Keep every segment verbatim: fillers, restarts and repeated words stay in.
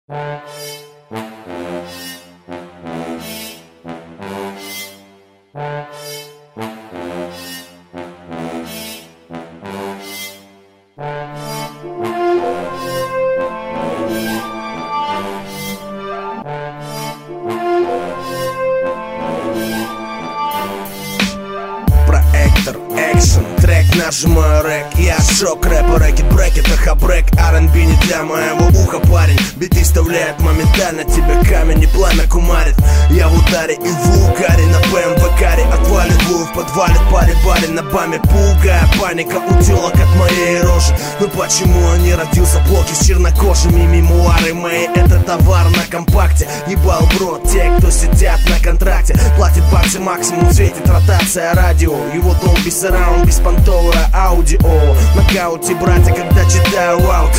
Проектор, экшен, трек, нажимаю рэк. Я шок, рэпа, рэкет, брекет, ахабрек. ар энд би не для моего уха, парень. Биты вставляет моментально, тебя камень и пламя кумарит. Я в ударе и в угаре, на БМВ каре. Отвалит вуев, подвалит, парит барин на баме. Пугая паника у тёлок от моей рожи. Но почему они родился в блоке с чернокожими? Мемуары мои, это товар на компакте. Ебал бро, те, кто сидят на контракте. Платит баксы максимум, светит ротация радио. Его долби сараунд, беспонтовое аудио. Нокауте, братья, когда читаю аут.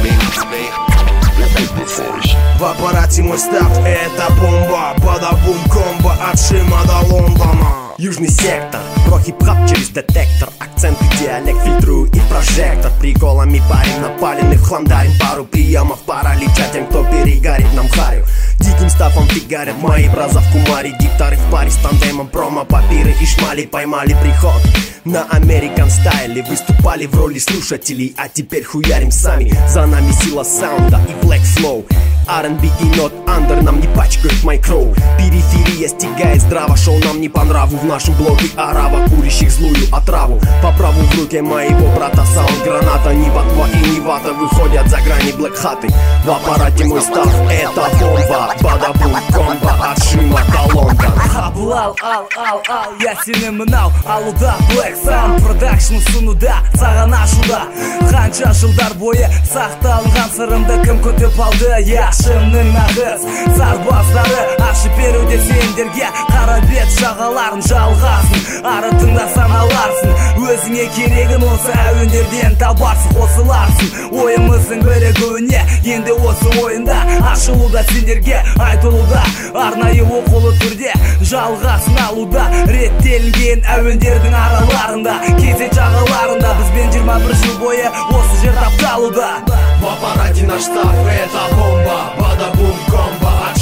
В аппарате мой став, это бомба. Бада-бум комбо от Шима до Лондона. Южный сектор, про хип-хап через детектор. Акценты, диалект фильтрую и прожектор. Приколами парень напаленный в хлам дарим. Пару приемов, паралича тем, кто перегарит нам харю. Диким стафом фигарят мои браза в кумаре. Дикторы в паре с тандемом, промо, папиры и шмали. Поймали приход на American стайле. Выступали в роли слушателей, а теперь хуярим сами. За нами сила саунда и black flow. ар энд би и not under нам не пачкают майкроу. Периферия стигает здраво, шоу нам не по нраву. В нашем блоге арава, курящих злую отраву. По праву в руке моего брата саунд граната. Ни ботва и ни вата выходят за грани блэк хаты. В аппарате мой став, это бомба. Бада-бум комбо от Шима до Лондона. Абылал, ал, ал, ал, я сені мынау алуда. Black Sound Production ұсынуда, саған ашуда. Қанша жылдар бойы сақталынған сырымды кім көтеп алды? Я шымның нағыз сарбаздары ашып беруде сендерге. Қара бет жағаларын жалғасын, ары тыңдасаң аларсың. Өзіңе керегін осы әуендерден табарсың, қосыларсың. Ойымыздың бірігуіне енді осы ойында ашылуда сендерге айтылуда. Арнайы оқулы түрде жалғасын алуда. Реттелінген әуендердің араларында, кезек жағаларында. Бізбен жиырма бір жыл бойы осы жер тапталуда. В аппарате наш став, это бомба. Бада-бум комбо